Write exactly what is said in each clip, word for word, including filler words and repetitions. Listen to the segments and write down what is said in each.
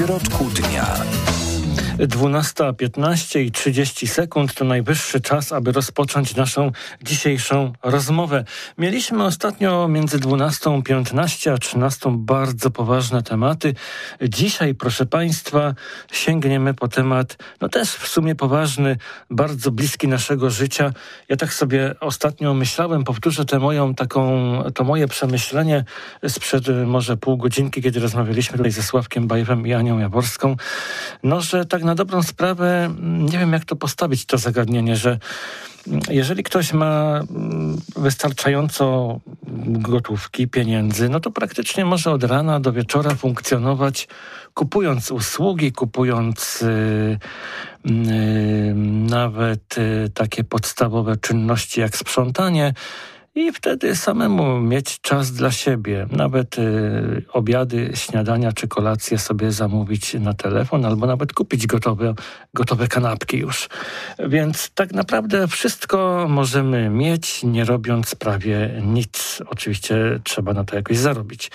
środku dnia. dwunasta piętnaście i trzydzieści sekund to najwyższy czas, aby rozpocząć naszą dzisiejszą rozmowę. Mieliśmy ostatnio między dwunastą piętnaście a trzynastą bardzo poważne tematy. Dzisiaj, proszę Państwa, sięgniemy po temat, no też w sumie poważny, bardzo bliski naszego życia. Ja tak sobie ostatnio myślałem, powtórzę tę moją taką, to moje przemyślenie sprzed może pół godzinki, kiedy rozmawialiśmy tutaj ze Sławkiem Bajewem i Anią Jaworską, no że tak na dobrą sprawę nie wiem, jak to postawić, to zagadnienie, że jeżeli ktoś ma wystarczająco gotówki, pieniędzy, no to praktycznie może od rana do wieczora funkcjonować, kupując usługi, kupując yy, yy, nawet yy, takie podstawowe czynności jak sprzątanie, i wtedy samemu mieć czas dla siebie. Nawet y, obiady, śniadania czy kolacje sobie zamówić na telefon, albo nawet kupić gotowe, gotowe kanapki już. Więc tak naprawdę wszystko możemy mieć, nie robiąc prawie nic. Oczywiście trzeba na to jakoś zarobić.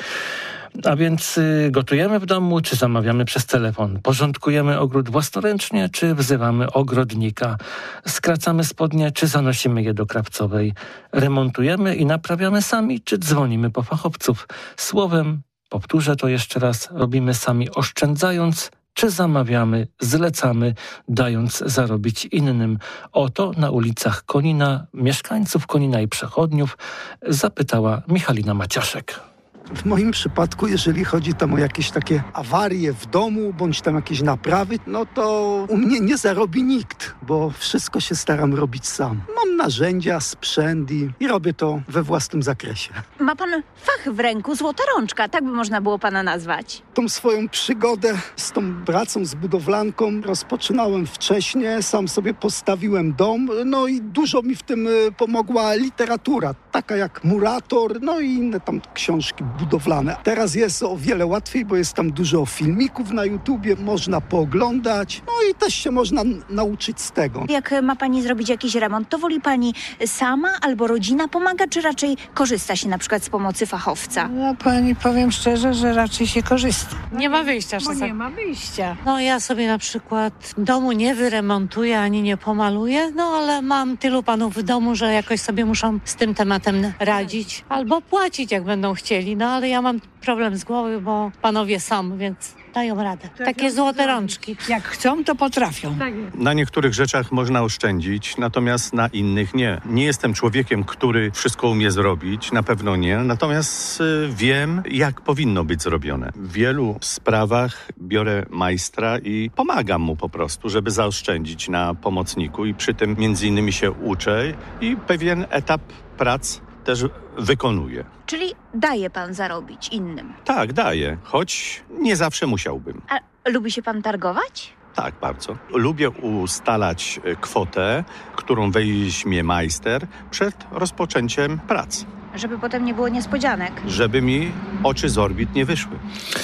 A więc y, gotujemy w domu, czy zamawiamy przez telefon? Porządkujemy ogród własnoręcznie, czy wzywamy ogrodnika? Skracamy spodnie, czy zanosimy je do krawcowej? Remontujemy i naprawiamy sami, czy dzwonimy po fachowców? Słowem, powtórzę to jeszcze raz, robimy sami oszczędzając, czy zamawiamy, zlecamy, dając zarobić innym? O to na ulicach Konina, mieszkańców Konina i przechodniów zapytała Michalina Maciaszek. W moim przypadku, jeżeli chodzi tam o jakieś takie awarie w domu, bądź tam jakieś naprawy, no to u mnie nie zarobi nikt, bo wszystko się staram robić sam. Mam narzędzia, sprzęt i, i robię to we własnym zakresie. Ma pan fach w ręku, złota rączka, tak by można było pana nazwać. Tą swoją przygodę z tą pracą, z budowlanką rozpoczynałem wcześniej, sam sobie postawiłem dom, no i dużo mi w tym pomogła literatura, taka jak Murator, no i inne tam książki budowlane. Teraz jest o wiele łatwiej, bo jest tam dużo filmików na YouTubie, można pooglądać, no i też się można n- nauczyć z tego. Jak ma pani zrobić jakiś remont, to woli pani sama albo rodzina pomaga, czy raczej korzysta się na przykład z pomocy fachowca? No pani, powiem szczerze, że raczej się korzysta. Nie ma wyjścia czasem. Bo nie ma wyjścia. No ja sobie na przykład domu nie wyremontuję, ani nie pomaluję, no ale mam tylu panów w domu, że jakoś sobie muszą z tym tematem radzić. Albo płacić, jak będą chcieli, no ale ja mam problem z głowy, bo panowie są, więc dają radę. Takie złote rączki. Jak chcą, to potrafią. Tak jest. Na niektórych rzeczach można oszczędzić, natomiast na innych nie. Nie jestem człowiekiem, który wszystko umie zrobić, na pewno nie. Natomiast y, wiem, jak powinno być zrobione. W wielu sprawach biorę majstra i pomagam mu po prostu, żeby zaoszczędzić na pomocniku i przy tym między innymi się uczę i pewien etap prac też wykonuję. Czyli daje pan zarobić innym. Tak, daję, choć nie zawsze musiałbym. A lubi się pan targować? Tak, bardzo. Lubię ustalać kwotę, którą weźmie majster przed rozpoczęciem prac. Żeby potem nie było niespodzianek. Żeby mi oczy z orbit nie wyszły.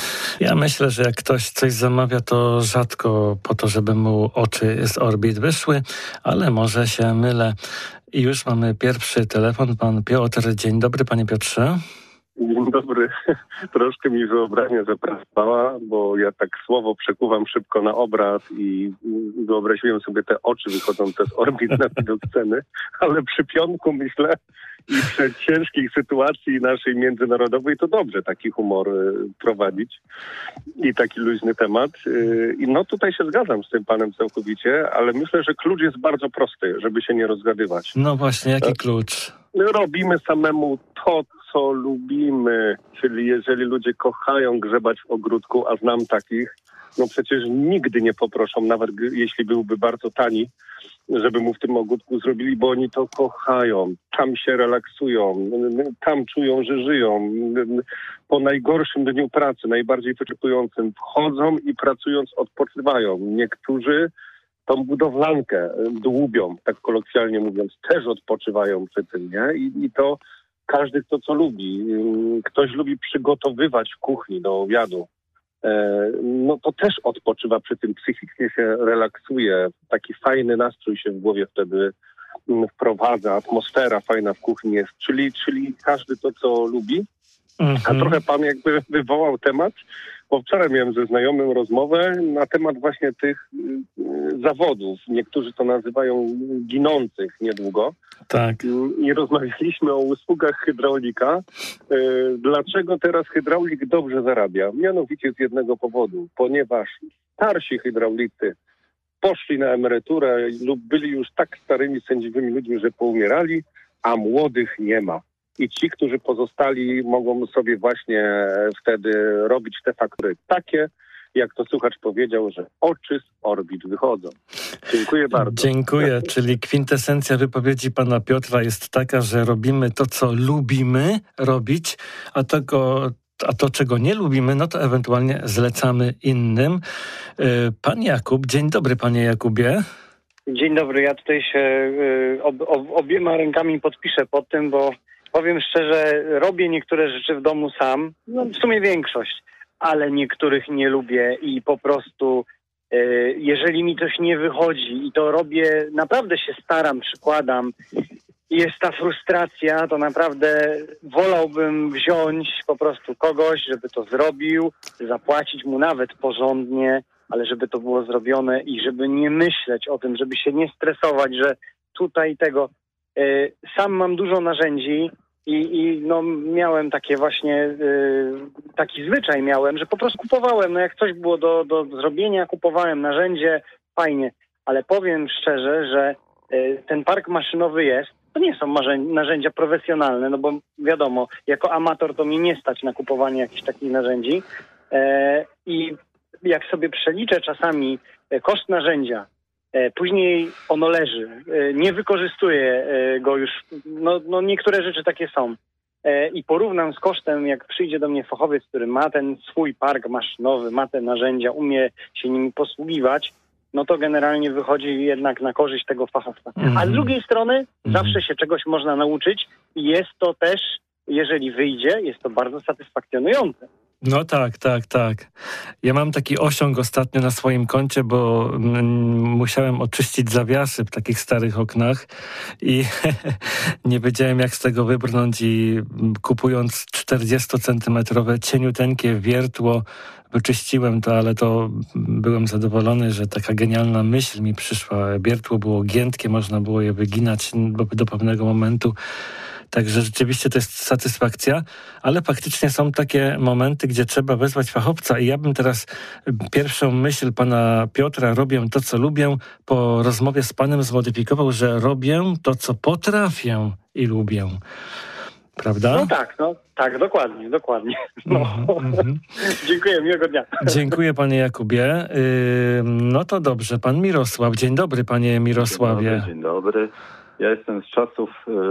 Ja myślę, że jak ktoś coś zamawia, to rzadko po to, żeby mu oczy z orbit wyszły, ale może się mylę. I już mamy pierwszy telefon. Pan Piotr. Dzień dobry, panie Piotrze. Dzień dobry. Troszkę mi wyobraźnia zapracowała, bo ja tak słowo przekuwam szybko na obraz i wyobraziłem sobie te oczy wychodzące z orbit na widok sceny, ale przy pionku myślę i przy ciężkiej sytuacji naszej międzynarodowej to dobrze taki humor y, prowadzić i taki luźny temat. Y, I no tutaj się zgadzam z tym panem całkowicie, ale myślę, że klucz jest bardzo prosty, żeby się nie rozgadywać. No właśnie, jaki klucz? Robimy samemu to, co lubimy, czyli jeżeli ludzie kochają grzebać w ogródku, a znam takich, no przecież nigdy nie poproszą, nawet jeśli byłby bardzo tani, żeby mu w tym ogródku zrobili, bo oni to kochają, tam się relaksują, tam czują, że żyją. Po najgorszym dniu pracy, najbardziej wyczerpującym, wchodzą i pracując odpoczywają. Niektórzy tą budowlankę dłubią, tak kolokwialnie mówiąc, też odpoczywają przy tym, nie? I, i to każdy kto co lubi. Ktoś lubi przygotowywać w kuchni do obiadu. No to też odpoczywa przy tym, psychicznie się relaksuje. Taki fajny nastrój się w głowie wtedy wprowadza, atmosfera fajna w kuchni jest. Czyli, czyli każdy to, co lubi. Mhm. A trochę pan jakby wywołał temat, bo wczoraj miałem ze znajomym rozmowę na temat właśnie tych y, zawodów. Niektórzy to nazywają ginących niedługo. Tak. I, i rozmawialiśmy o usługach hydraulika. Y, dlaczego teraz hydraulik dobrze zarabia? Mianowicie z jednego powodu, ponieważ starsi hydraulicy poszli na emeryturę lub byli już tak starymi, sędziwymi ludźmi, że poumierali, a młodych nie ma. I ci, którzy pozostali, mogą sobie właśnie wtedy robić te faktury takie, jak to słuchacz powiedział, że oczy z orbit wychodzą. Dziękuję bardzo. Dziękuję, czyli kwintesencja wypowiedzi pana Piotra jest taka, że robimy to, co lubimy robić, a tego... A to, czego nie lubimy, no to ewentualnie zlecamy innym. Pan Jakub, dzień dobry, panie Jakubie. Dzień dobry, ja tutaj się ob, ob, obiema rękami podpiszę pod tym, bo powiem szczerze, robię niektóre rzeczy w domu sam, no w sumie większość, ale niektórych nie lubię i po prostu jeżeli mi coś nie wychodzi i to robię, naprawdę się staram, przykładam, jest ta frustracja, to naprawdę wolałbym wziąć po prostu kogoś, żeby to zrobił, zapłacić mu nawet porządnie, ale żeby to było zrobione i żeby nie myśleć o tym, żeby się nie stresować, że tutaj tego. Y, sam mam dużo narzędzi i, i no miałem takie właśnie, y, taki zwyczaj miałem, że po prostu kupowałem, no jak coś było do, do zrobienia, kupowałem narzędzie, fajnie, ale powiem szczerze, że y, ten park maszynowy jest. To nie są narzędzia profesjonalne, no bo wiadomo, jako amator to mnie nie stać na kupowanie jakichś takich narzędzi. E, I jak sobie przeliczę czasami koszt narzędzia, e, później ono leży, e, nie wykorzystuję e, go już, no, no niektóre rzeczy takie są. E, I porównam z kosztem, jak przyjdzie do mnie fachowiec, który ma ten swój park maszynowy, ma te narzędzia, umie się nimi posługiwać, no to generalnie wychodzi jednak na korzyść tego fachowca. Mm. A z drugiej strony Mm. zawsze się czegoś można nauczyć i jest to też, jeżeli wyjdzie, jest to bardzo satysfakcjonujące. No tak, tak, tak. Ja mam taki osiąg ostatnio na swoim koncie, bo mm, musiałem oczyścić zawiasy w takich starych oknach i nie wiedziałem, jak z tego wybrnąć i kupując czterdziestocentymetrowe cieniuteńkie wiertło, wyczyściłem to, ale to byłem zadowolony, że taka genialna myśl mi przyszła. Wiertło było giętkie, można było je wyginać do pewnego momentu. Także rzeczywiście to jest satysfakcja, ale faktycznie są takie momenty, gdzie trzeba wezwać fachowca i ja bym teraz pierwszą myśl pana Piotra, robię to, co lubię, po rozmowie z panem zmodyfikował, że robię to, co potrafię i lubię. Prawda? No tak, no tak, dokładnie, dokładnie. No. Mm-hmm. Dziękuję, miłego dnia. Dziękuję panie Jakubie. Yy, no to dobrze, pan Mirosław. Dzień dobry, panie Mirosławie. Dzień dobry, dzień dobry. Ja jestem z czasów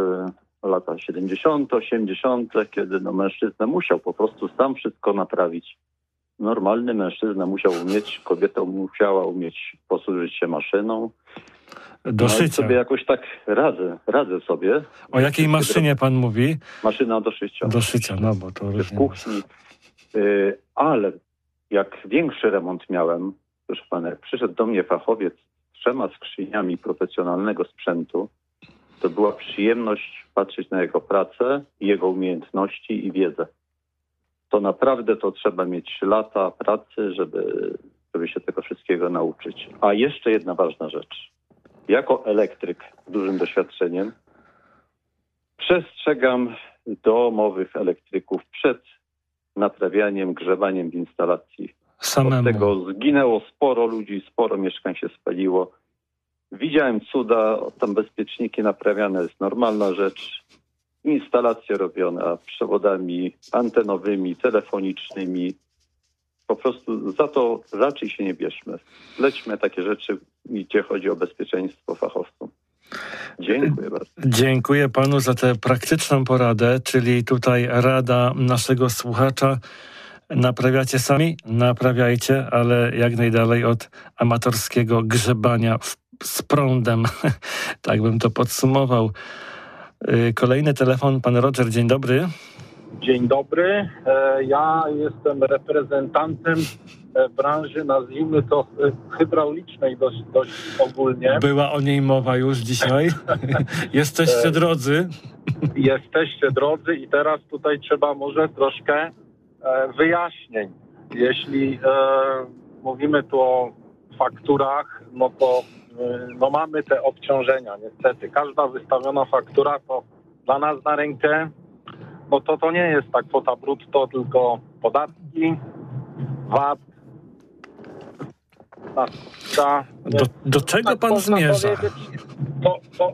y, lata siedemdziesiąte, osiemdziesiąte, kiedy no, mężczyzna musiał po prostu sam wszystko naprawić. Normalny mężczyzna musiał umieć, kobieta musiała umieć posłużyć się maszyną. Do no szycia. I sobie jakoś tak radzę, radzę sobie. O jakiej maszynie pan mówi? Maszyna do szycia. Do szycia, no bo to w kuchni. Y, ale jak większy remont miałem, proszę pana, jak przyszedł do mnie fachowiec z trzema skrzyniami profesjonalnego sprzętu, to była przyjemność patrzeć na jego pracę, jego umiejętności i wiedzę. To naprawdę to trzeba mieć lata pracy, żeby, żeby się tego wszystkiego nauczyć. A jeszcze jedna ważna rzecz. Jako elektryk z dużym doświadczeniem przestrzegam domowych elektryków przed naprawianiem, grzebaniem w instalacji. Samemu. Od tego zginęło sporo ludzi, sporo mieszkań się spaliło. Widziałem cuda, tam bezpieczniki naprawiane jest normalna rzecz. Instalacje robione przewodami antenowymi, telefonicznymi. Po prostu za to raczej się nie bierzmy. Lećmy takie rzeczy, gdzie chodzi o bezpieczeństwo fachowcom. Dziękuję bardzo. Dziękuję panu za tę praktyczną poradę, czyli tutaj rada naszego słuchacza. Naprawiacie sami? Naprawiajcie, ale jak najdalej od amatorskiego grzebania w, z prądem. Tak bym to podsumował. Kolejny telefon, pan Roger, dzień dobry. Dzień dobry. Ja jestem reprezentantem branży, nazwijmy to hydraulicznej dość, dość ogólnie. Była o niej mowa już dzisiaj. Jesteście drodzy. Jesteście drodzy i teraz tutaj trzeba może troszkę wyjaśnień. Jeśli e, mówimy tu o fakturach, no to no mamy te obciążenia niestety. Każda wystawiona faktura to dla nas na rękę, no to to nie jest ta kwota brutto, tylko podatki, V A T. Ta, do, do czego tak pan zmierza? To, to,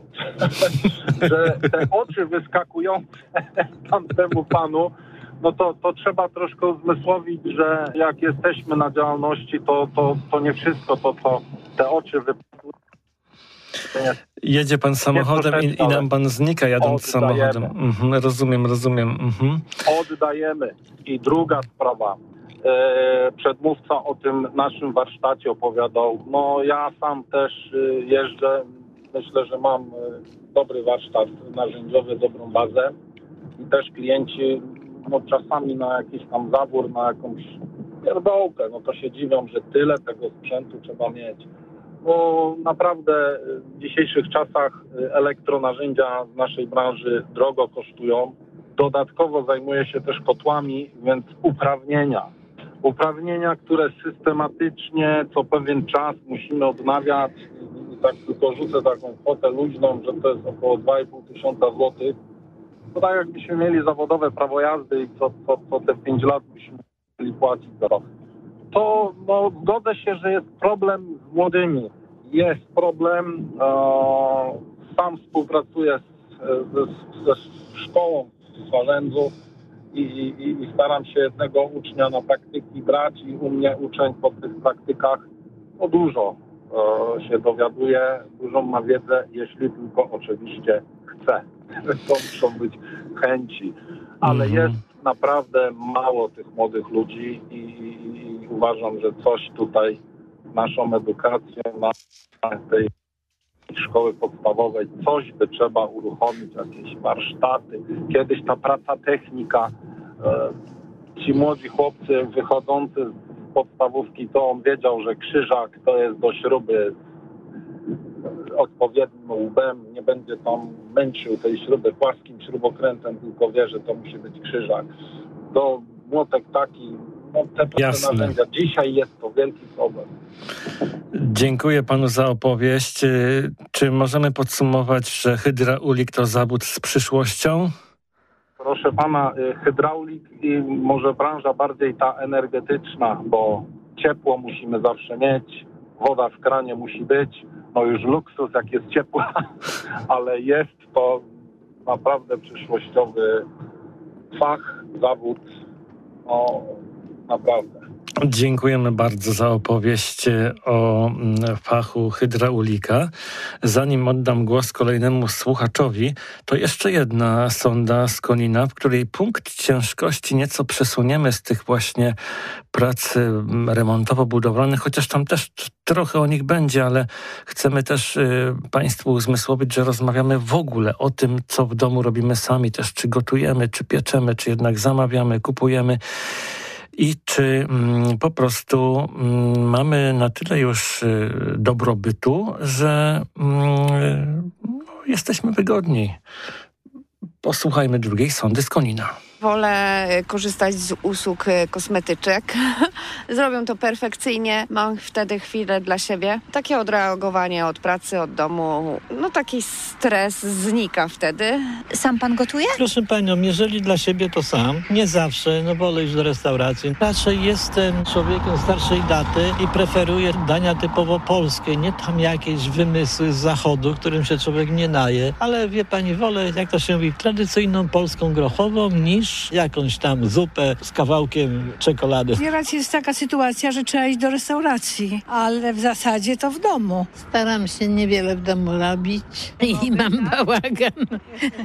że te oczy wyskakujące tamtemu panu, no to, to trzeba troszkę uzmysłowić, że jak jesteśmy na działalności, to, to, to nie wszystko to, co te oczy wypadają. Jedzie pan samochodem i, i nam pan znika jadąc oddajemy. samochodem. Mhm, rozumiem, rozumiem. Mhm. Oddajemy. I druga sprawa. E, przedmówca o tym naszym warsztacie opowiadał. No ja sam też e, jeżdżę. Myślę, że mam e, dobry warsztat narzędziowy, dobrą bazę. I też klienci no czasami na jakiś tam zawór, na jakąś pierdołkę, no to się dziwią, że tyle tego sprzętu trzeba mieć. Bo naprawdę w dzisiejszych czasach elektronarzędzia z naszej branży drogo kosztują. Dodatkowo zajmuję się też kotłami, więc uprawnienia. Uprawnienia, które systematycznie co pewien czas musimy odnawiać. I tak tylko rzucę taką kwotę luźną, że to jest około dwa i pół tysiąca złotych. To tak jakbyśmy mieli zawodowe prawo jazdy i co, co, co te pięć lat byśmy mieli płacić za rok. To no, zgodzę się, że jest problem z młodymi. Jest problem. E, sam współpracuję z, z, ze szkołą w Swarzędzu i, i, i staram się jednego ucznia na praktyki brać i u mnie uczeń po tych praktykach no, dużo e, się dowiaduje, dużą ma wiedzę, jeśli tylko oczywiście chce. To muszą być chęci. Ale mm-hmm. jest naprawdę mało tych młodych ludzi i, i, i uważam, że coś tutaj naszą edukacją na tej szkoły podstawowej, coś by trzeba uruchomić, jakieś warsztaty. Kiedyś ta praca technika, e, ci młodzi chłopcy wychodzący z podstawówki, to on wiedział, że krzyżak to jest do śruby odpowiednim łbem, nie będzie tam męczył tej śruby płaskim śrubokrętem, tylko wie, że to musi być krzyżak. Do młotek taki, no te proste narzędzia. Dzisiaj jest to wielki problem. Dziękuję panu za opowieść. Czy możemy podsumować, że hydraulik to zawód z przyszłością? Proszę pana, hydraulik i może branża bardziej ta energetyczna, bo ciepło musimy zawsze mieć, woda w kranie musi być. No już luksus, jak jest ciepła, ale jest to naprawdę przyszłościowy fach, zawód, no naprawdę. Dziękujemy bardzo za opowieść o fachu hydraulika. Zanim oddam głos kolejnemu słuchaczowi, to jeszcze jedna sonda z Konina, w której punkt ciężkości nieco przesuniemy z tych właśnie prac remontowo-budowlanych, chociaż tam też trochę o nich będzie, ale chcemy też y, Państwu uzmysłowić, że rozmawiamy w ogóle o tym, co w domu robimy sami, też czy gotujemy, czy pieczemy, czy jednak zamawiamy, kupujemy. I czy mm, po prostu mm, mamy na tyle już y, dobrobytu, że mm, no, jesteśmy wygodni. Posłuchajmy drugiej sondy z Konina. Wolę korzystać z usług kosmetyczek. Zrobią to perfekcyjnie. Mam wtedy chwilę dla siebie. Takie odreagowanie od pracy, od domu. No taki stres znika wtedy. Sam pan gotuje? Proszę panią, jeżeli dla siebie to sam. Nie zawsze, no wolę iść do restauracji. Raczej jestem człowiekiem starszej daty i preferuję dania typowo polskie. Nie tam jakieś wymysły z zachodu, którym się człowiek nie naje. Ale wie pani, wolę, jak to się mówi, tradycyjną polską grochową niż jakąś tam zupę z kawałkiem czekolady. Nieraz jest taka sytuacja, że trzeba iść do restauracji, ale w zasadzie to w domu. Staram się niewiele w domu robić i mam bałagan.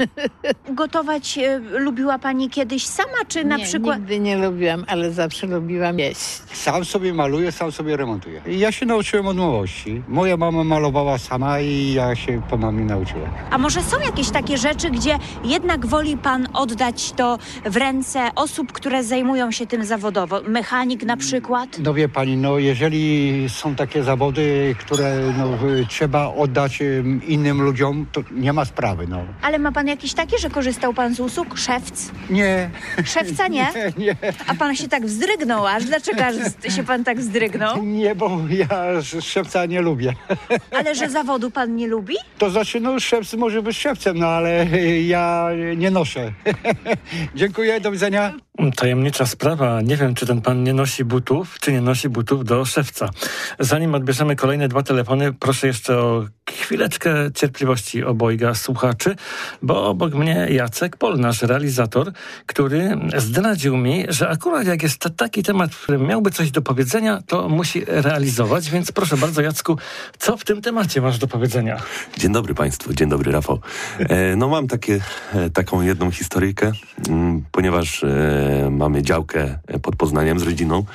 Gotować e, lubiła pani kiedyś sama, czy na nie, przykład... nigdy nie lubiłam, ale zawsze lubiłam jeść. Sam sobie maluję, sam sobie remontuję. Ja się nauczyłem od młodości. Moja mama malowała sama i ja się po mamie nauczyłem. A może są jakieś takie rzeczy, gdzie jednak woli pan oddać to w ręce osób, które zajmują się tym zawodowo? Mechanik na przykład? No wie pani, no jeżeli są takie zawody, które no, trzeba oddać innym ludziom, to nie ma sprawy, no. Ale ma pan jakiś taki, że korzystał pan z usług? Szewc? Nie. Szewca nie? Nie, nie. A pan się tak wzdrygnął aż? Dlaczego aż się pan tak wzdrygnął? Nie, bo ja szewca nie lubię. Ale że zawodu pan nie lubi? To znaczy, no szewc może być szewcem, no ale ja nie noszę. Dziękuję, do widzenia. Tajemnicza sprawa. Nie wiem, czy ten pan nie nosi butów, czy nie nosi butów do szewca. Zanim odbierzemy kolejne dwa telefony, proszę jeszcze o chwileczkę cierpliwości obojga słuchaczy, bo obok mnie Jacek Pol, nasz realizator, który zdradził mi, że akurat jak jest t- taki temat, w którym miałby coś do powiedzenia, to musi realizować, więc proszę bardzo, Jacku, co w tym temacie masz do powiedzenia? Dzień dobry Państwu, dzień dobry Rafał. E, no mam takie, e, taką jedną historyjkę, m, ponieważ e, mamy działkę pod Poznaniem z rodziną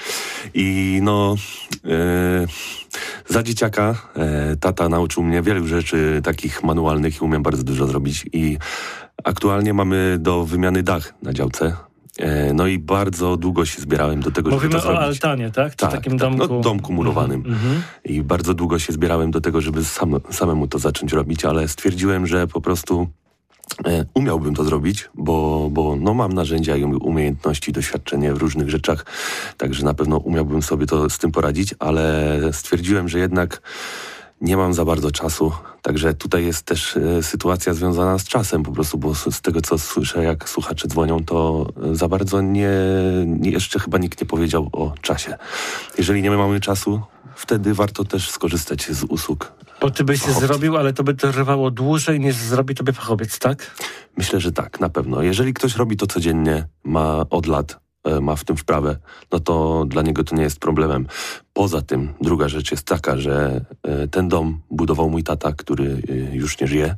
i no e, za dzieciaka e, tata nauczył mnie wielu rzeczy takich manualnych i umiem bardzo dużo zrobić i aktualnie mamy do wymiany dach na działce. E, no i bardzo długo się zbierałem do tego, Mówimy żeby to zrobić. Mówimy o altanie, tak? Czy tak, takim tak, domku? No, domku murowanym. Mm-hmm. I bardzo długo się zbierałem do tego, żeby sam, samemu to zacząć robić, ale stwierdziłem, że po prostu e, umiałbym to zrobić, bo, bo no, mam narzędzia i umiejętności, doświadczenie w różnych rzeczach, także na pewno umiałbym sobie to z tym poradzić, ale stwierdziłem, że jednak nie mam za bardzo czasu, także tutaj jest też e, sytuacja związana z czasem po prostu, bo z, z tego co słyszę, jak słuchacze dzwonią, to e, za bardzo nie, nie, jeszcze chyba nikt nie powiedział o czasie. Jeżeli nie mamy czasu, wtedy warto też skorzystać z usług. Bo ty byś się zrobił, ale to by trwało dłużej niż zrobi tobie fachowiec, tak? Myślę, że tak, na pewno. Jeżeli ktoś robi to codziennie, ma od lat, ma w tym wprawę, no to dla niego to nie jest problemem. Poza tym druga rzecz jest taka, że ten dom budował mój tata, który już nie żyje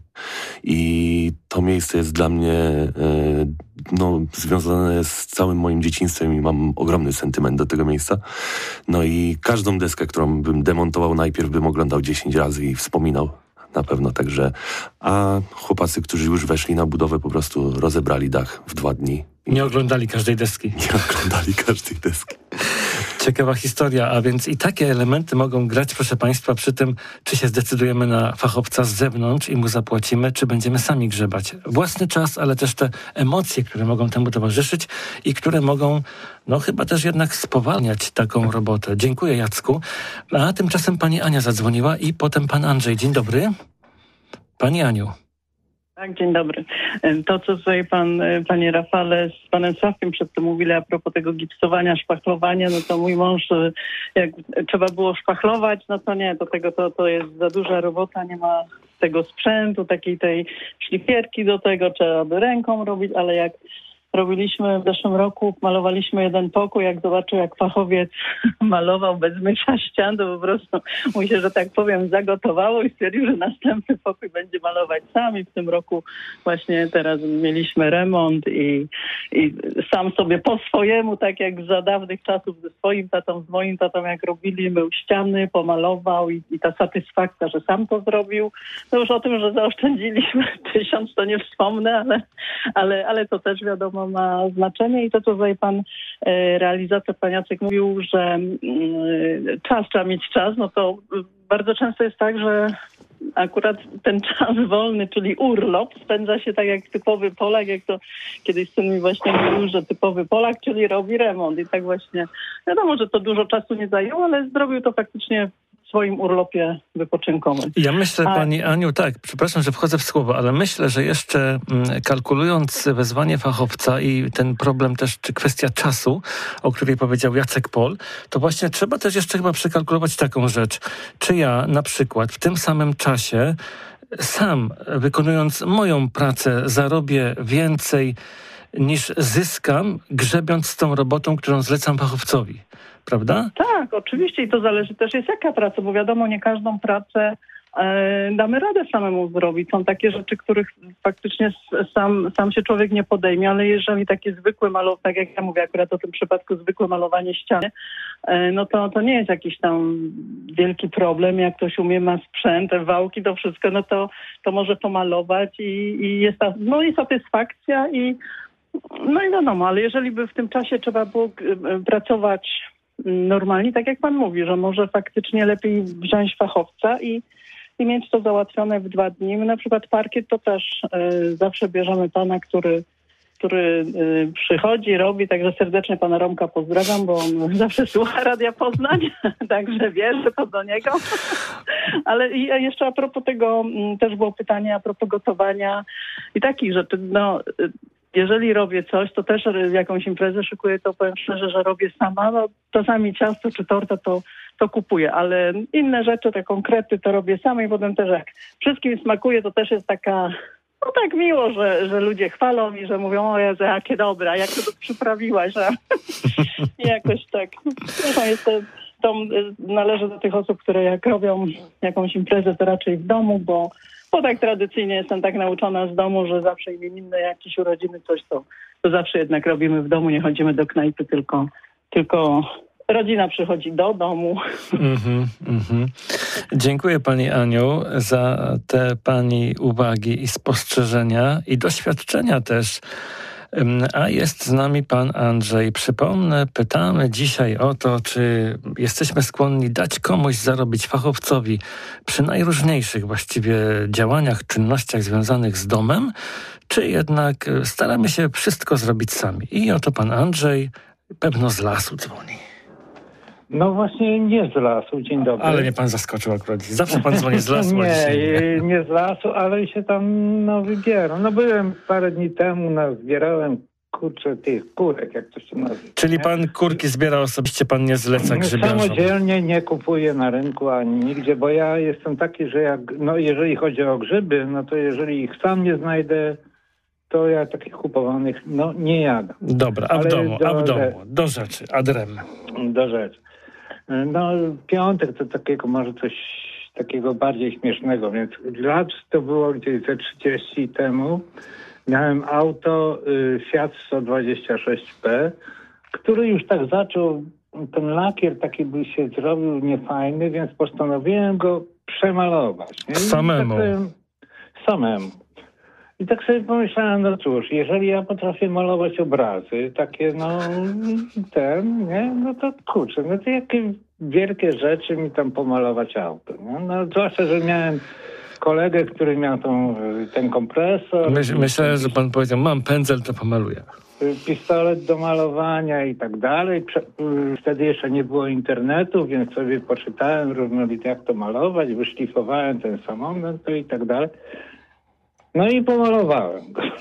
i to miejsce jest dla mnie no, związane z całym moim dzieciństwem i mam ogromny sentyment do tego miejsca. No i każdą deskę, którą bym demontował, najpierw bym oglądał dziesięć razy i wspominał na pewno, także a chłopacy, którzy już weszli na budowę, po prostu rozebrali dach w dwa dni. Nie oglądali każdej deski. Nie oglądali każdej deski. Ciekawa historia, a więc i takie elementy mogą grać, proszę Państwa, przy tym, czy się zdecydujemy na fachowca z zewnątrz i mu zapłacimy, czy będziemy sami grzebać. Własny czas, ale też te emocje, które mogą temu towarzyszyć i które mogą, no chyba też jednak spowalniać taką robotę. Dziękuję, Jacku. A tymczasem pani Ania zadzwoniła i potem pan Andrzej. Dzień dobry. Pani Aniu. Tak, dzień dobry. To, co tutaj pan, panie Rafale z panem Sławkiem przedtem mówili a propos tego gipsowania, szpachlowania, no to mój mąż, jak trzeba było szpachlować, no to nie, do tego to, to jest za duża robota, nie ma tego sprzętu, takiej tej szlifierki do tego, trzeba by ręką robić, ale jak robiliśmy w zeszłym roku, malowaliśmy jeden pokój, jak zobaczył, jak fachowiec malował bez mycia ścian, to po prostu mu się, że tak powiem, zagotowało i stwierdził, że następny pokój będzie malować sam i w tym roku właśnie teraz mieliśmy remont i, i sam sobie po swojemu, tak jak za dawnych czasów ze swoim tatą, z moim tatą, jak robili, mył ściany, pomalował i, i ta satysfakcja, że sam to zrobił. No już o tym, że zaoszczędziliśmy tysiąc, to nie wspomnę, ale, ale, ale to też wiadomo ma znaczenie i to, co tutaj pan e, realizator, pan Jacek mówił, że e, czas, trzeba mieć czas, no to bardzo często jest tak, że akurat ten czas wolny, czyli urlop, spędza się tak jak typowy Polak, jak to kiedyś syn mi właśnie mówił, że typowy Polak, czyli robi remont i tak właśnie, wiadomo, że to dużo czasu nie zajęło, ale zrobił to faktycznie w swoim urlopie wypoczynkowym. Ja myślę, A... pani Aniu, tak, przepraszam, że wchodzę w słowo, ale myślę, że jeszcze mm, kalkulując wezwanie fachowca i ten problem też, czy kwestia czasu, o której powiedział Jacek Pol, to właśnie trzeba też jeszcze chyba przekalkulować taką rzecz. Czy ja na przykład w tym samym czasie sam, wykonując moją pracę, zarobię więcej niż zyskam, grzebiąc z tą robotą, którą zlecam fachowcowi. Prawda? Tak, oczywiście i to zależy też jest jaka praca, bo wiadomo, nie każdą pracę e, damy radę samemu zrobić. Są takie rzeczy, których faktycznie sam, sam się człowiek nie podejmie, ale jeżeli takie zwykłe malowanie, tak jak ja mówię akurat o tym przypadku, zwykłe malowanie ściany, e, no to, to nie jest jakiś tam wielki problem. Jak ktoś umie, ma sprzęt, te wałki, to wszystko, no to, to może pomalować i, i jest ta, no i satysfakcja i No i wiadomo, ale jeżeli by w tym czasie trzeba było pracować normalnie, tak jak pan mówi, że może faktycznie lepiej wziąć fachowca i, i mieć to załatwione w dwa dni. My na przykład parkiet to też y, zawsze bierzemy pana, który, który y, przychodzi, robi, także serdecznie pana Romka pozdrawiam, bo on zawsze słucha Radia Poznań, także wie, że to do niego. Ale i jeszcze a propos tego, m, też było pytanie a propos gotowania i takich rzeczy, no... Y, jeżeli robię coś, to też jakąś imprezę szykuję, to powiem szczerze, że robię sama. No, czasami ciasto czy tortę to, to kupuję, ale inne rzeczy, te konkrety to robię sama i potem też jak wszystkim smakuje, to też jest taka, no tak miło, że, że ludzie chwalą i że mówią, o Jezu, jakie dobre, jak to przyprawiłaś, że jakoś tak. Zresztą jest to, to należy do tych osób, które jak robią jakąś imprezę, to raczej w domu, bo Bo tak tradycyjnie jestem tak nauczona z domu, że zawsze imieniny, jakieś urodziny, coś to, to zawsze jednak robimy w domu, nie chodzimy do knajpy, tylko, tylko rodzina przychodzi do domu. Mm-hmm, mm-hmm. Dziękuję pani Aniu za te pani uwagi i spostrzeżenia i doświadczenia też. A jest z nami pan Andrzej. Przypomnę, pytamy dzisiaj o to, czy jesteśmy skłonni dać komuś zarobić, fachowcowi, przy najróżniejszych właściwie działaniach, czynnościach związanych z domem, czy jednak staramy się wszystko zrobić sami. I oto pan Andrzej pewno z lasu dzwoni. No właśnie nie z lasu, dzień dobry. Ale mnie pan zaskoczył akurat. Zawsze pan dzwoni z lasu. nie, nie z lasu, ale się tam no, wybieram. No byłem parę dni temu, no, zbierałem kurczę tych kurek, jak to się nazywa. Czyli nie? Pan kurki zbiera osobiście, pan nie zleca grzybiarzom? Samodzielnie nie kupuję na rynku ani nigdzie, bo ja jestem taki, że jak, no jeżeli chodzi o grzyby, no to jeżeli ich sam nie znajdę, to ja takich kupowanych, no nie jadę. Dobra, a w ale domu, do, a w domu, do rzeczy, adrem. Do rzeczy. No piątek to takiego może coś takiego bardziej śmiesznego, więc lat to było gdzieś ze trzydzieści temu. Miałem auto y, Fiat sto dwadzieścia sześć P, który już tak zaczął, ten lakier taki by się zrobił niefajny, więc postanowiłem go przemalować. Nie? Samemu. Tak, samemu. I tak sobie pomyślałem, no cóż, jeżeli ja potrafię malować obrazy, takie no, ten, nie, no to kurczę, no to jakie wielkie rzeczy mi tam pomalować auto, nie? No zwłaszcza, że miałem kolegę, który miał tą, ten kompresor. Myśl, myślałem, że pan powiedział, mam pędzel, to pomaluję. Pistolet do malowania i tak dalej. Wtedy jeszcze nie było internetu, więc sobie poczytałem różnorodnie, jak to malować, wyszlifowałem ten samochód i tak dalej. No i pomalowałem go.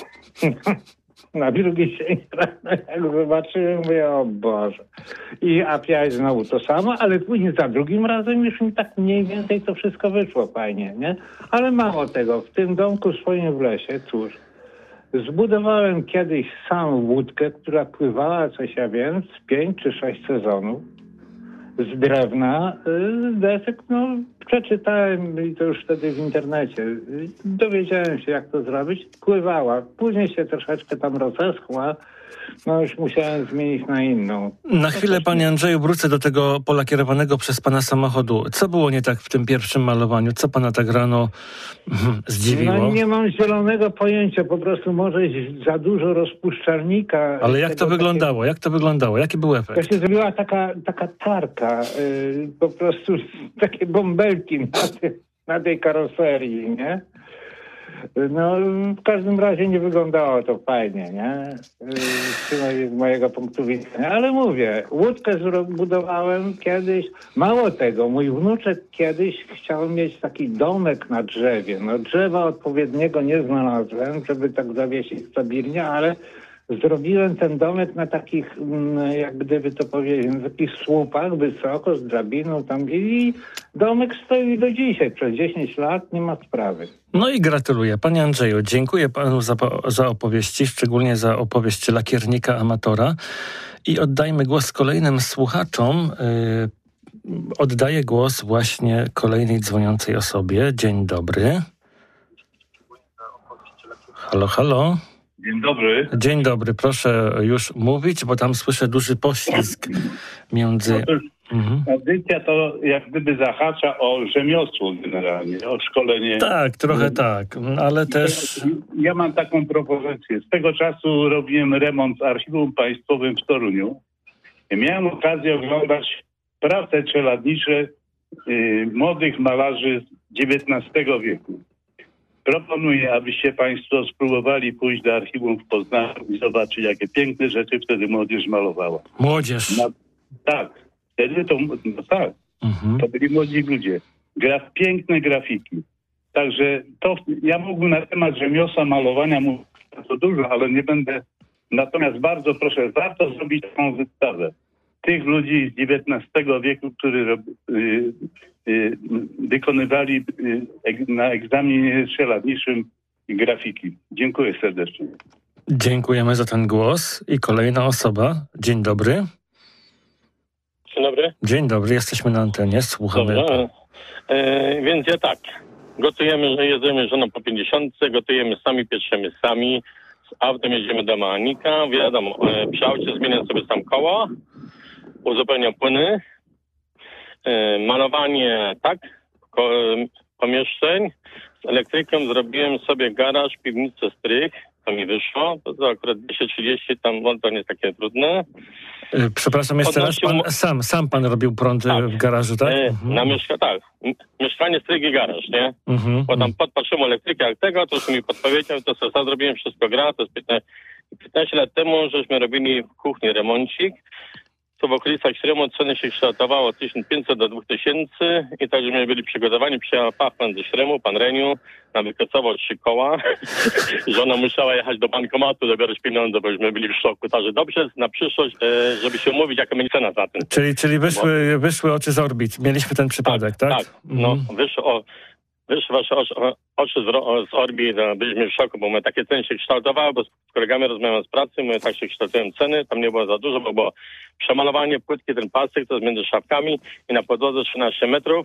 Na drugi dzień rano, jak zobaczyłem, mówię, o Boże. I apiać znowu to samo, ale później za drugim razem już mi tak mniej więcej to wszystko wyszło fajnie, nie? Ale mało tego, w tym domku swoim w lesie, cóż, zbudowałem kiedyś sam łódkę, która pływała, coś ja wiem, z pięć czy sześć sezonów. Z drewna, z desek, no przeczytałem i to już wtedy w internecie. Dowiedziałem się, jak to zrobić. Pływała. Później się troszeczkę tam rozeschła. No już musiałem zmienić na inną. Na chwilę, panie Andrzeju, wrócę do tego polakierowanego przez pana samochodu. Co było nie tak w tym pierwszym malowaniu? Co pana tak rano hmm, zdziwiło? No nie mam zielonego pojęcia. Po prostu może za dużo rozpuszczalnika. Ale jak to wyglądało? Jak to wyglądało? Jaki był efekt? To się zrobiła taka, taka tarka. Yy, po prostu takie bąbelki na, ty, na tej karoserii, nie? No, w każdym razie nie wyglądało to fajnie, nie? Z mojego punktu widzenia. Ale mówię, łódkę zbudowałem kiedyś. Mało tego, mój wnuczek kiedyś chciał mieć taki domek na drzewie. No, drzewa odpowiedniego nie znalazłem, żeby tak zawiesić stabilnie, ale zrobiłem ten domek na takich, jak gdyby to powiedzieć, na takich słupach wysoko, z drabiną tam i domek stoi do dzisiaj. Przez dziesięć lat nie ma sprawy. No i gratuluję. Panie Andrzeju, dziękuję panu za, za opowieści, szczególnie za opowieść lakiernika amatora. I oddajmy głos kolejnym słuchaczom. Yy, oddaję głos właśnie kolejnej dzwoniącej osobie. Dzień dobry. Halo, halo. Dzień dobry. Dzień dobry, proszę już mówić, bo tam słyszę duży poślizg między... No to, Mhm. Audycja to jak gdyby zahacza o rzemiosło generalnie, o szkolenie. Tak, trochę tak, ale też... Ja mam taką propozycję. Z tego czasu robiłem remont w Archiwum Państwowym w Toruniu. Miałem okazję oglądać prace czeladnicze y, młodych malarzy z dziewiętnastego wieku. Proponuję, abyście Państwo spróbowali pójść do archiwum w Poznaniu i zobaczyć, jakie piękne rzeczy wtedy młodzież malowała. Młodzież? Na, tak, wtedy to, no tak, mhm. to byli młodzi ludzie. Graf, piękne grafiki. Także to, ja mógłbym na temat rzemiosła malowania mówić bardzo dużo, ale nie będę. Natomiast bardzo proszę, warto zrobić taką wystawę tych ludzi z dziewiętnastego wieku, którzy rob, y, y, wykonywali y, na egzaminie strzeladniczym grafiki. Dziękuję serdecznie. Dziękujemy za ten głos. I kolejna osoba. Dzień dobry. Dzień dobry. Dzień dobry, jesteśmy na antenie, słuchamy. Dobrze. E, więc ja tak, gotujemy, że jedzemy żoną po pięćdziesiątce, gotujemy sami, pieczemy sami, z autem jedziemy do mechanika, wiadomo, e, przy aucie zmieniam sobie sam koło, uzupełniam płyny, e, malowanie, tak, ko, pomieszczeń, z elektryką zrobiłem sobie garaż, piwnicę, strych, to mi wyszło, to, to akurat dwieście trzydzieści, tam to nie jest takie trudne. Przepraszam, jeszcze raz, pan, sam, sam pan robił prąd tak. w garażu, tak? E, mhm. Na mieszka- tak. Mieszkanie, stryk i garaż, nie? Mhm. Bo tam podpatrzyłem elektrykę jak tego, to już mi podpowiedział, to sobie sam zrobiłem, wszystko gra, to jest piętnaście lat temu, żeśmy robili w kuchni remoncik. To w okolicach Śremu ceny się kształtowało od tysiąc pięćset do dwa tysiące i tak, żeśmy byli przygotowani. Przyjechał pan ze Śremu, pan Reniu, nam wykasował trzy koła. Żona musiała jechać do bankomatu, dobierać pieniądze, bo żeśmy byli w szoku. Także dobrze na przyszłość, żeby się umówić, jaka będzie cena za ten. Czyli, czyli wyszły, bo... wyszły oczy z orbit. Mieliśmy ten przypadek, tak? Tak, tak. No, mm. wyszły o... Wyszły wasze oczy, oczy z, z orbit, byliśmy w szoku, bo my takie ceny się kształtowały, bo z kolegami rozmawiałem z pracy, my tak się kształtują ceny, tam nie było za dużo, bo było przemalowanie płytki, ten pasek, to jest między szafkami i na podłodze trzynaście metrów.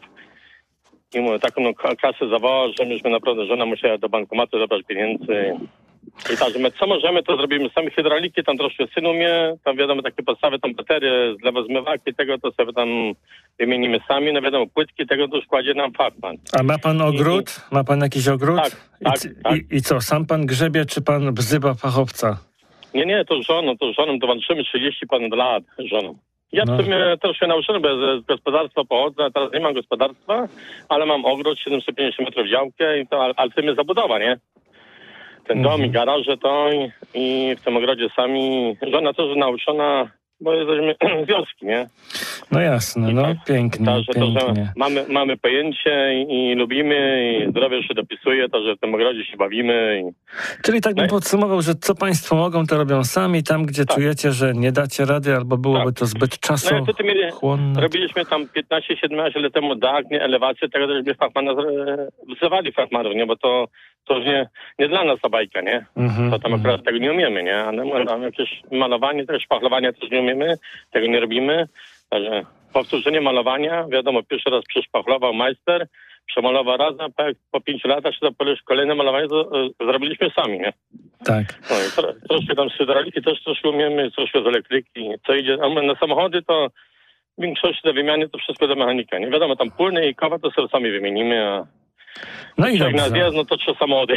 I mówię, taką no, kasę zawołał, że myśmy naprawdę, żona musiała do bankomatu zabrać pieniędzy. I tak, że my co możemy, to zrobimy sami hydrauliki, tam troszkę syn umie, tam wiadomo takie podstawy, tam baterie, zlewozmywaki, tego to sobie tam wymienimy sami, no wiadomo, płytki, tego to już kładzie nam fachman. A ma pan ogród? I, ma pan jakiś ogród? Tak, I, tak, tak. I, I co, sam pan grzebie, czy pan wzywa fachowca? Nie, nie, to żoną, to żoną, to walczymy trzydzieści ponad lat żoną. Ja no. w sumie też się nauczyłem, bo z gospodarstwa pochodzę, teraz nie mam gospodarstwa, ale mam ogród, siedemset pięćdziesiąt metrów działkę, i to, ale w tym jest zabudowa, nie? Ten mhm. dom i garaże to i, i w tym ogrodzie sami. Żona też nauczona, bo jesteśmy z wioski, nie? No jasne, no tak, pięknie, tak, że pięknie. To, że mamy, mamy pojęcie i, i lubimy i zdrowie się dopisuje, to, że w tym ogrodzie się bawimy. I... Czyli tak bym no. podsumował, że co państwo mogą, to robią sami, tam gdzie tak. czujecie, że nie dacie rady albo byłoby tak. to zbyt czasochłonne. No, robiliśmy tam piętnaście siedemnaście lat temu dach, nie, elewację, tego żeśmy fachmana wzywali fachmanów, nie, bo to to już nie, nie dla nas ta bajka, nie? Mm-hmm, to tam akurat mm-hmm. tego nie umiemy, nie? Ale tam jakieś malowanie, też szpachlowanie też nie umiemy, tego nie robimy. Także powtórzenie malowania, wiadomo, pierwszy raz przeszpachlował majster, przemalował raz, a po, po pięciu latach się zapalisz kolejne malowanie, to e, zrobiliśmy sami, nie? Tak. No i tro, troszkę tam z hydrauliki też troszkę umiemy, troszkę z elektryki, co idzie, a na samochody to w większości do wymiany to wszystko do mechanika, nie? Wiadomo, tam płyny i koła to sobie sami wymienimy, a no i jak nas jest, no to trzy samochody.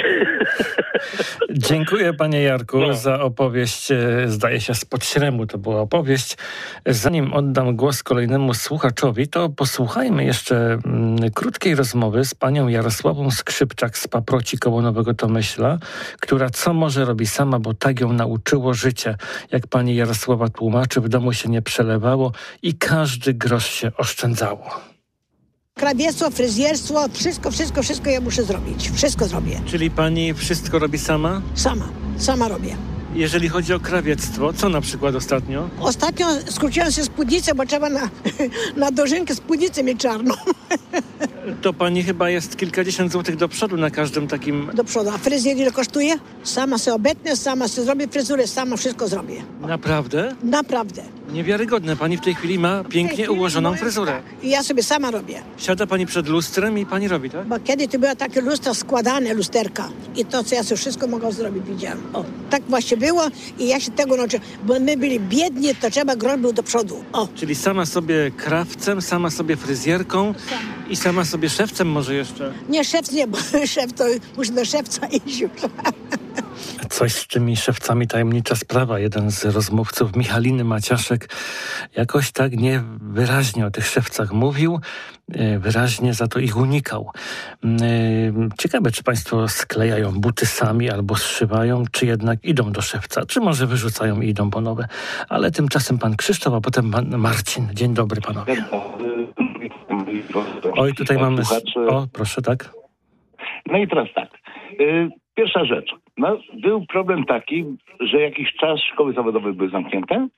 Dziękuję panie Jarku no. za opowieść, zdaje się spod Śremu to była opowieść. Zanim oddam głos kolejnemu słuchaczowi, to posłuchajmy jeszcze mm, krótkiej rozmowy z panią Jarosławą Skrzypczak z Paproci koło Nowego Tomyśla, która co może robi sama, bo tak ją nauczyło życie. Jak pani Jarosława tłumaczy, w domu się nie przelewało i każdy grosz się oszczędzało. Krawiectwo, fryzjerstwo, wszystko, wszystko, wszystko ja muszę zrobić. Wszystko zrobię. Czyli pani wszystko robi sama? Sama, sama robię. Jeżeli chodzi o krawiectwo, co na przykład ostatnio? Ostatnio skróciłam się spódnicę, bo trzeba na, na dożynkę spódnicę mieć czarną. To pani chyba jest kilkadziesiąt złotych do przodu na każdym takim... Do przodu. A fryzjer ile kosztuje? Sama sobie obetnę, sama sobie zrobię fryzurę, sama wszystko zrobię. Naprawdę? Naprawdę. Niewiarygodne. Pani w tej chwili ma pięknie chwili ułożoną moja, fryzurę. Tak. I ja sobie sama robię. Siada pani przed lustrem i pani robi, tak? Bo kiedy to były takie lustra składane, lusterka. I to, co ja sobie wszystko mogłam zrobić, widziałam. O, tak właśnie było i ja się tego nauczyłam. Bo my byli biedni, to trzeba grosz był do przodu. O. Czyli sama sobie krawcem, sama sobie fryzjerką sama. I sama sobie szewcem może jeszcze? Nie, szewc nie, bo szef to musi do szewca iść już. Coś z tymi szewcami tajemnicza sprawa. Jeden z rozmówców, Michaliny Maciaszek, jakoś tak niewyraźnie o tych szewcach mówił, wyraźnie za to ich unikał. Ciekawe, czy państwo sklejają buty sami albo zszywają, czy jednak idą do szewca, czy może wyrzucają i idą po nowe. Ale tymczasem pan Krzysztof, a potem pan Marcin. Dzień dobry, panowie. Oj, tutaj mamy... O, proszę, tak. No i teraz tak. Pierwsza rzecz. No, był problem taki, że jakiś czas szkoły zawodowe były zamknięte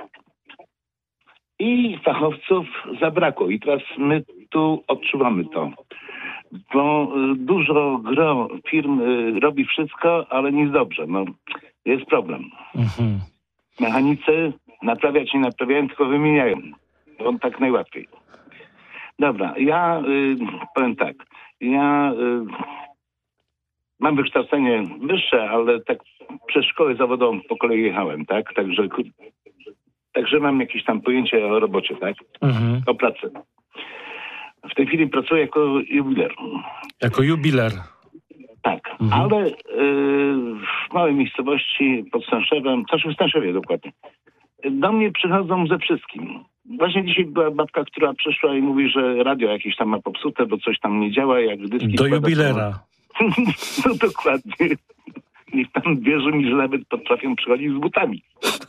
i fachowców zabrakło. I teraz my tu odczuwamy to. Bo dużo gro firm robi wszystko, ale nic dobrze. No, jest problem. Mhm. Mechanicy naprawiać nie naprawiają, tylko wymieniają. On tak najłatwiej. Dobra, ja y, powiem tak. Ja... Y, Mam wykształcenie wyższe, ale tak przez szkołę zawodową po kolei jechałem, tak? Także, także mam jakieś tam pojęcie o robocie, tak? Mhm. O pracy. W tej chwili pracuję jako jubiler. Jako jubiler? Tak, mhm. ale y, w małej miejscowości pod Stęszewem, też w Stęszewie dokładnie, do mnie przychodzą ze wszystkim. Właśnie dzisiaj była babka, która przyszła i mówi, że radio jakieś tam ma popsute, bo coś tam nie działa, jak dyski... Do jubilera. To... No dokładnie. Niech pan wierzy mi, że nawet potrafią przychodzić z butami.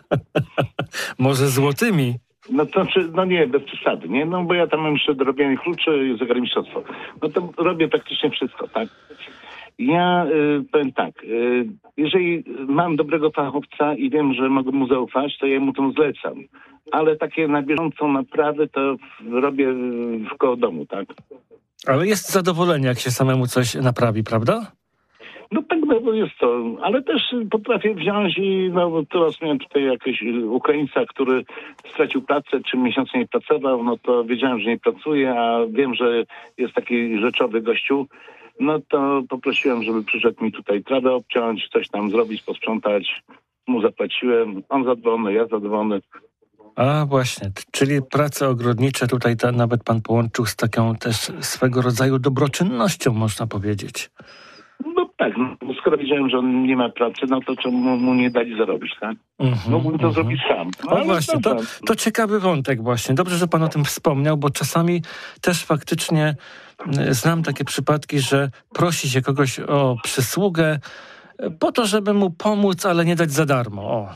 Może złotymi? No to, no nie, bez przesady, nie? No bo ja tam mam jeszcze do robienia kluczy i zegarmistrzostwo. No to robię praktycznie wszystko, tak? Ja y, powiem tak, y, jeżeli mam dobrego fachowca i wiem, że mogę mu zaufać, to ja mu to zlecam. Ale takie na bieżącą naprawy to robię w koło domu, tak? Ale jest zadowolenie, jak się samemu coś naprawi, prawda? No tak, no jest to, ale też potrafię wziąć i no teraz miałem tutaj jakiegoś Ukraińca, który stracił pracę, trzy miesiące nie pracował, no to wiedziałem, że nie pracuje, a wiem, że jest taki rzeczowy gościu, no to poprosiłem, żeby przyszedł mi tutaj trawę obciąć, coś tam zrobić, posprzątać, mu zapłaciłem, on zadowolony, ja zadowolony. A właśnie, czyli prace ogrodnicze tutaj ta, nawet pan połączył z taką też swego rodzaju dobroczynnością, można powiedzieć. No tak, no, skoro wiedziałem, że on nie ma pracy, no to czemu mu nie dali zarobić, tak? Mm-hmm, Mógłbym to mm-hmm. zrobić sam. No, o właśnie, to, to ciekawy wątek właśnie. Dobrze, że pan o tym wspomniał, bo czasami też faktycznie znam takie przypadki, że prosi się kogoś o przysługę po to, żeby mu pomóc, ale nie dać za darmo. O.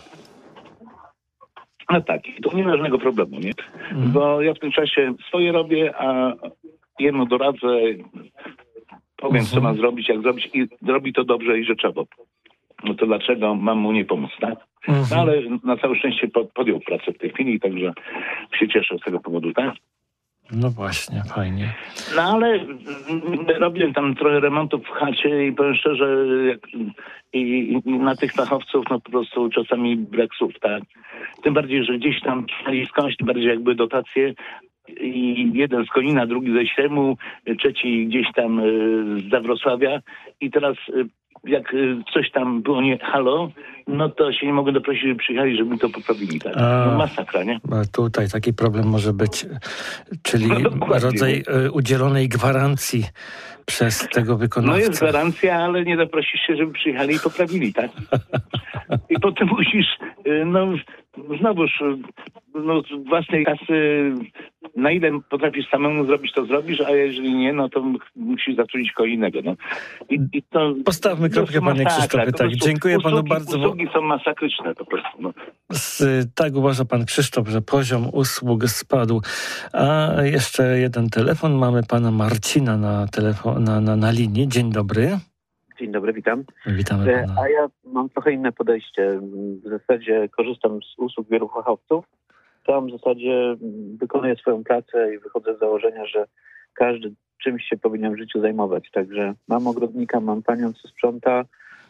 No tak, to nie ma żadnego problemu, nie? Mm. Bo ja w tym czasie swoje robię, a jemu doradzę, powiem, mm-hmm. co ma zrobić, jak zrobić i robi to dobrze i rzeczowo. No to dlaczego mam mu nie pomóc, tak? Mm-hmm. No ale na całe szczęście pod, podjął pracę w tej chwili, także się cieszę z tego powodu, tak? No właśnie, fajnie. No ale robię tam trochę remontów w chacie i powiem szczerze, jak, i, i na tych fachowców no po prostu czasami brak słów, tak? Tym bardziej, że gdzieś tam przyjechali skądś, tym bardziej jakby dotacje i jeden z Konina, drugi ze Śremu, trzeci gdzieś tam z Zawrocławia i teraz jak coś tam było nie halo, no to się nie mogę doprosić, żeby przyjechali, żeby mi to poprawili. Tak? No masakra, nie? Tutaj taki problem może być, czyli no rodzaj udzielonej gwarancji przez tego wykonawcę. No jest gwarancja, ale nie doprosisz się, żeby przyjechali i poprawili, tak? I potem musisz, no znowuż, no z własnej kasy, na ile potrafisz samemu zrobić, to zrobisz, a jeżeli nie, no to musisz zatrudnić kogo innego. No. I, i to, Postawmy kropkę, panie Krzysztofie. Tak, dziękuję usługi, panu bardzo. Usługi są masakryczne po prostu. No. Z, tak uważa pan Krzysztof, że poziom usług spadł. A jeszcze jeden telefon. Mamy pana Marcina na, telefon, na, na, na linii. Dzień dobry. Dzień dobry, witam. Witamy pana. A ja mam trochę inne podejście. W zasadzie korzystam z usług wielu fachowców. Tam w zasadzie wykonuję swoją pracę i wychodzę z założenia, że każdy czymś się powinien w życiu zajmować. Także mam ogrodnika, mam panią, co sprząta.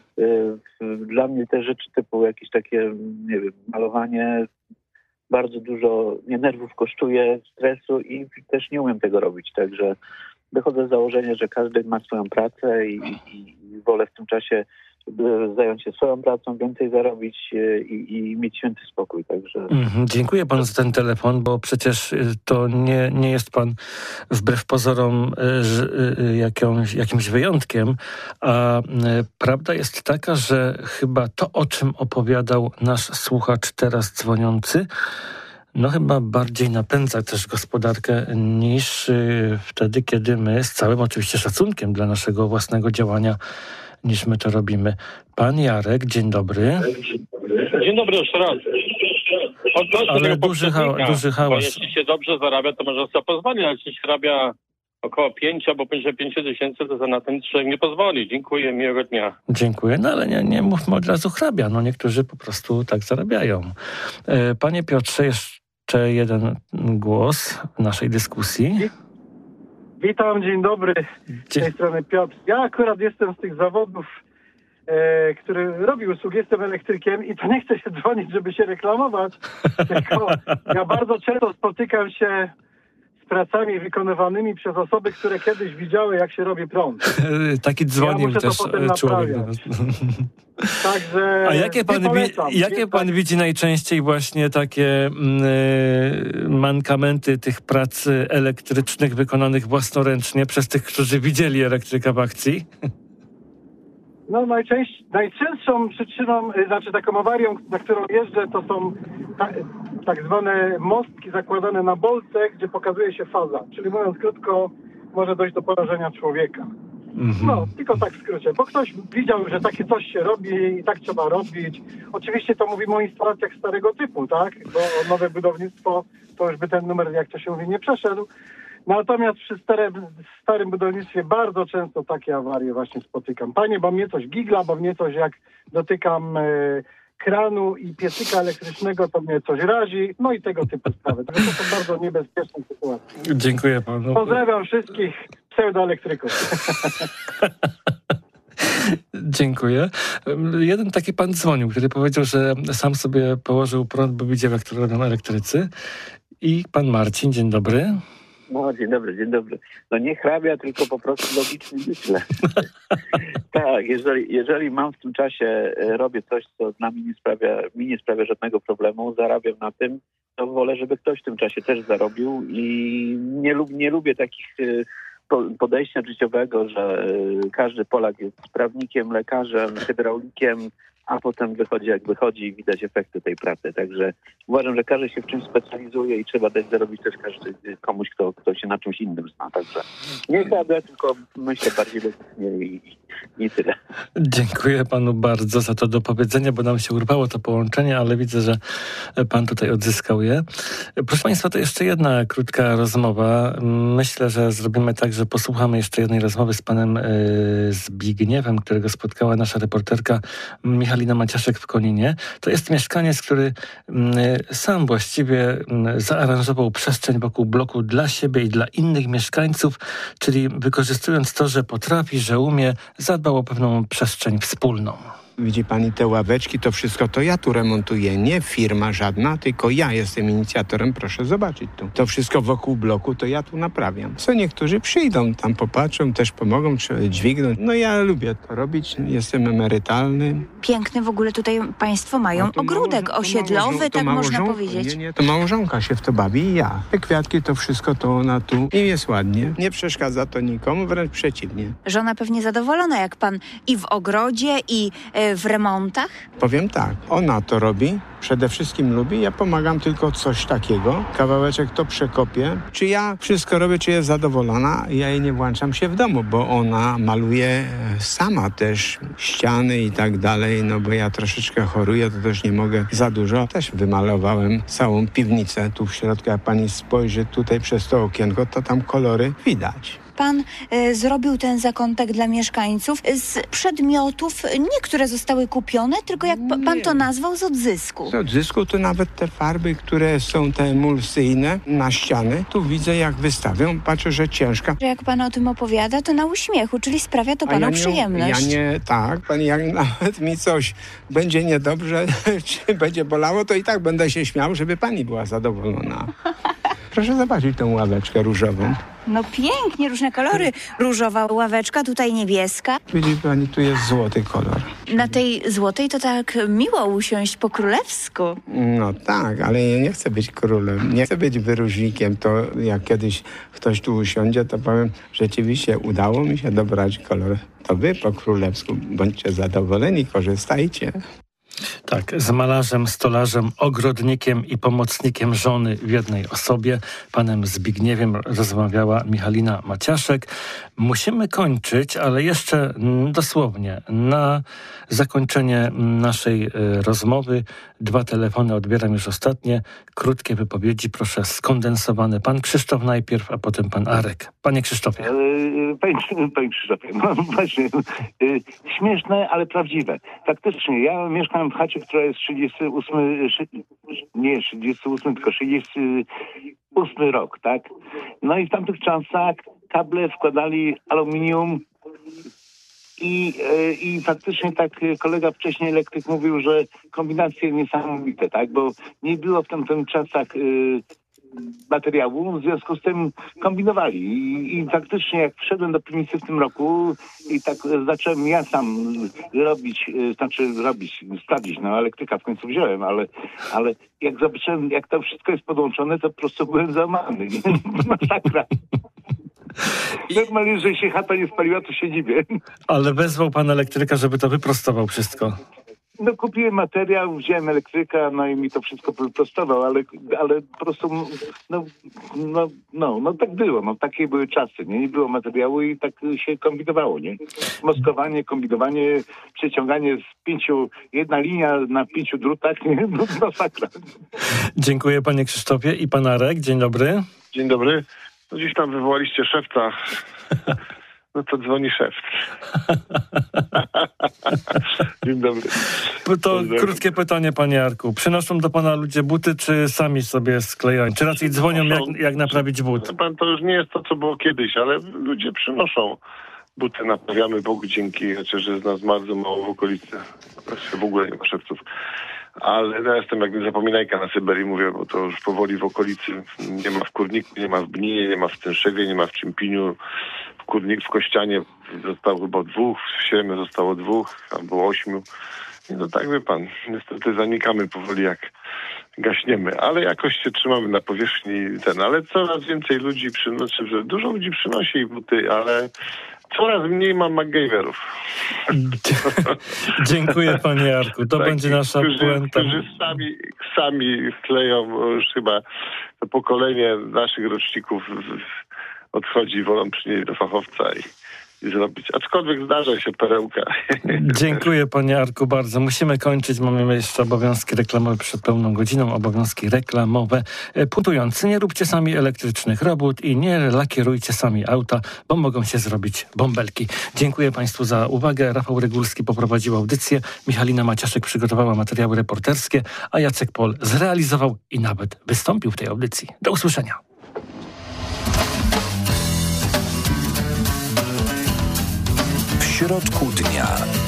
Dla mnie te rzeczy typu jakieś takie, nie wiem, malowanie bardzo dużo mnie nerwów kosztuje, stresu i też nie umiem tego robić. Także wychodzę z założenia, że każdy ma swoją pracę i, i, i wolę w tym czasie zająć się swoją pracą, więcej zarobić i, i mieć święty spokój. Także... Mm, dziękuję panu za ten telefon, bo przecież to nie, nie jest pan wbrew pozorom jakąś, jakimś wyjątkiem, a prawda jest taka, że chyba to, o czym opowiadał nasz słuchacz teraz dzwoniący, no chyba bardziej napędza też gospodarkę niż wtedy, kiedy my z całym oczywiście szacunkiem dla naszego własnego działania niż my to robimy. Pan Jarek, dzień dobry. Dzień dobry jeszcze raz. Odnośnie Ale duży, ha- duży hałas. Bo jeśli się dobrze zarabia, to można sobie pozwolić, ale jeśli się zarabia około pięć albo pięć tysięcy, to na ten człowiek nie pozwoli. Dziękuję, miłego dnia. Dziękuję, no ale nie, nie mówmy od razu hrabia. No niektórzy po prostu tak zarabiają. Panie Piotrze, jeszcze jeden głos w naszej dyskusji. Witam, dzień dobry. Z tej strony Piotr. Ja akurat jestem z tych zawodów, e, który robi usługi, jestem elektrykiem i to nie chcę się dzwonić, żeby się reklamować, tylko ja bardzo często spotykam się z pracami wykonywanymi przez osoby, które kiedyś widziały, jak się robi prąd. Taki dzwonił ja też człowiek. Także a jakie pan, polecam, wi- jakie pan tak... widzi najczęściej właśnie takie y, mankamenty tych prac elektrycznych wykonanych własnoręcznie przez tych, którzy widzieli elektryka w akcji? No najczęściej, najczęstszą przyczyną, znaczy taką awarią, na którą jeżdżę, to są ta, tak zwane mostki zakładane na bolce, gdzie pokazuje się faza. Czyli mówiąc krótko, może dojść do porażenia człowieka. Mm-hmm. No, tylko tak w skrócie, bo ktoś widział, że takie coś się robi i tak trzeba robić. Oczywiście to mówimy o instalacjach starego typu, tak? Bo nowe budownictwo to już by ten numer, jak to się mówi, nie przeszedł. Natomiast przy starym, starym budownictwie bardzo często takie awarie właśnie spotykam. Panie, bo mnie coś gigla, bo mnie coś jak dotykam e, kranu i piecyka elektrycznego, to mnie coś razi, no i tego typu sprawy. To są bardzo niebezpieczne sytuacje. Dziękuję panu. Pozdrawiam wszystkich pseudoelektryków. Dziękuję. Jeden taki pan dzwonił, który powiedział, że sam sobie położył prąd, bo widział, jak to robią elektrycy. I pan Marcin, dzień dobry. No, dzień dobry, dzień dobry. No nie hrabia, tylko po prostu logicznie myślę. Tak, jeżeli, jeżeli mam w tym czasie, robię coś, co dla mnie nie sprawia, mi nie sprawia żadnego problemu, zarabiam na tym, to wolę, żeby ktoś w tym czasie też zarobił i nie, lub, nie lubię takich podejścia życiowego, że każdy Polak jest prawnikiem, lekarzem, hydraulikiem, a potem wychodzi jak wychodzi i widać efekty tej pracy. Także uważam, że każdy się w czymś specjalizuje i trzeba dać zarobić też każdy komuś, kto, kto się na czymś innym zna. Także nie hrabia, tylko myślę bardziej logicznie i, i tyle. Dziękuję panu bardzo za to dopowiedzenie, bo nam się urwało to połączenie, ale widzę, że pan tutaj odzyskał je. Proszę państwa, to jeszcze jedna krótka rozmowa. Myślę, że zrobimy tak, że posłuchamy jeszcze jednej rozmowy z panem Zbigniewem, którego spotkała nasza reporterka Michalina Maciaszek w Koninie. To jest mieszkaniec, który sam właściwie zaaranżował przestrzeń wokół bloku dla siebie i dla innych mieszkańców, czyli wykorzystując to, że potrafi, że umie, zadbał o pewną przestrzeń wspólną. Widzi pani te ławeczki, to wszystko to ja tu remontuję, nie firma żadna, tylko ja jestem inicjatorem, proszę zobaczyć tu. To wszystko wokół bloku to ja tu naprawiam. Co niektórzy przyjdą, tam popatrzą, też pomogą, czy dźwigną. No ja lubię to robić, jestem emerytalny. Piękny w ogóle tutaj państwo mają no ogródek małżon- osiedlowy, małżon- tak można powiedzieć. Nie, nie, to małżonka się w to bawi i ja. Te kwiatki, to wszystko to ona tu i jest ładnie. Nie przeszkadza to nikomu, wręcz przeciwnie. Żona pewnie zadowolona, jak pan i w ogrodzie, i w remontach? Powiem tak, ona to robi, przede wszystkim lubi, ja pomagam tylko coś takiego, kawałeczek to przekopię. Czy ja wszystko robię, czy jest zadowolona? Ja jej nie włączam się w domu, bo ona maluje sama też ściany i tak dalej, no bo ja troszeczkę choruję, to też nie mogę za dużo. Też wymalowałem całą piwnicę tu w środku, jak pani spojrzy tutaj przez to okienko, to tam kolory widać. pan e, zrobił ten zakątek dla mieszkańców z przedmiotów, nie które zostały kupione, tylko jak p- pan to nazwał, z odzysku. Z odzysku to nawet te farby, które są te emulsyjne na ściany, tu widzę jak wystawią, patrzę, że ciężka. Że jak pan o tym opowiada, to na uśmiechu, czyli sprawia to panu ja nie, przyjemność. Ja nie, tak, pani, jak nawet mi coś będzie niedobrze, czy będzie bolało, to i tak będę się śmiał, żeby pani była zadowolona. Proszę zobaczyć tę ławeczkę różową. No pięknie, różne kolory. Różowa ławeczka, tutaj niebieska. Widzi pani, tu jest złoty kolor. Na tej złotej to tak miło usiąść po królewsku. No tak, ale ja nie chcę być królem, nie chcę być wyróżnikiem. To jak kiedyś ktoś tu usiądzie, to powiem, rzeczywiście udało mi się dobrać kolor. To wy po królewsku bądźcie zadowoleni, korzystajcie. Tak, z malarzem, stolarzem, ogrodnikiem i pomocnikiem żony w jednej osobie, panem Zbigniewem, rozmawiała Michalina Maciaszek. Musimy kończyć, ale jeszcze dosłownie na zakończenie naszej rozmowy dwa telefony, odbieram już ostatnie, krótkie wypowiedzi, proszę skondensowane. Pan Krzysztof najpierw, a potem pan Arek. Panie Krzysztofie. Panie, panie Krzysztofie, no właśnie, śmieszne, ale prawdziwe. Faktycznie, ja mieszkam w chacie, która jest trzydziesty ósmy, nie trzydziesty ósmy, tylko trzydziesty ósmy rok, tak? No i w tamtych czasach kable wkładali aluminium i, i faktycznie tak kolega wcześniej elektryk mówił, że kombinacje niesamowite, tak? Bo nie było w tamtych czasach materiału, w związku z tym kombinowali. I, i faktycznie jak wszedłem do piwnicy w tym roku i tak zacząłem ja sam robić, znaczy robić, sprawdzić, no elektryka w końcu wziąłem, ale, ale jak zobaczyłem, jak to wszystko jest podłączone, to po prostu byłem załamany. Masakra. Normalnie, że się chata nie spaliła, to się dziwię. Ale wezwał pan elektryka, żeby to wyprostował wszystko. No kupiłem materiał, wziąłem elektryka, no i mi to wszystko wyprostował, ale, ale po prostu, no, no, no, no tak było, no takie były czasy, nie? Nie było materiału i tak się kombinowało, nie? Moskowanie, kombinowanie, przeciąganie z pięciu, jedna linia na pięciu drutach, nie? No, no sakra. Dziękuję panie Krzysztofie i pan Arek, dzień dobry. Dzień dobry. No dziś tam wywołaliście szewca. No to dzwoni szef. Dzień dobry. To krótkie pytanie, panie Arku. Przynoszą do pana ludzie buty, czy sami sobie sklejają? Czy raczej dzwonią, jak, jak naprawić but? Pan, to już nie jest to, co było kiedyś, ale ludzie przynoszą buty, naprawiamy Bogu dzięki, chociaż jest nas bardzo mało w okolicy. Właściwie w ogóle nie ma szewców. Ale ja jestem jak zapominajka na Syberii, mówię, bo to już powoli w okolicy nie ma w Kurniku, nie ma w Bninie, nie ma w Tęszewie, nie ma w Czempiniu. W Kurnik, w Kościanie zostało chyba dwóch, w Siemie zostało dwóch, albo ośmiu. I no tak wie pan, niestety zanikamy powoli jak gaśniemy, ale jakoś się trzymamy na powierzchni ten, ale coraz więcej ludzi przynosi, że dużo ludzi przynosi buty, ale coraz mniej mam MacGyverów. Dziękuję panie Jarku, to tak, będzie nasza którzy, puenta. Którzy sami, sami kleją, już chyba to pokolenie naszych roczników odchodzi, wolą przynieść do fachowca i, i zrobić. Aczkolwiek zdarza się perełka. Dziękuję panie Arku bardzo. Musimy kończyć. Mamy jeszcze obowiązki reklamowe przed pełną godziną. Obowiązki reklamowe. Putujący, nie róbcie sami elektrycznych robót i nie lakierujcie sami auta, bo mogą się zrobić bąbelki. Dziękuję państwu za uwagę. Rafał Regulski poprowadził audycję. Michalina Maciaszek przygotowała materiały reporterskie, a Jacek Pol zrealizował i nawet wystąpił w tej audycji. Do usłyszenia. W środku dnia.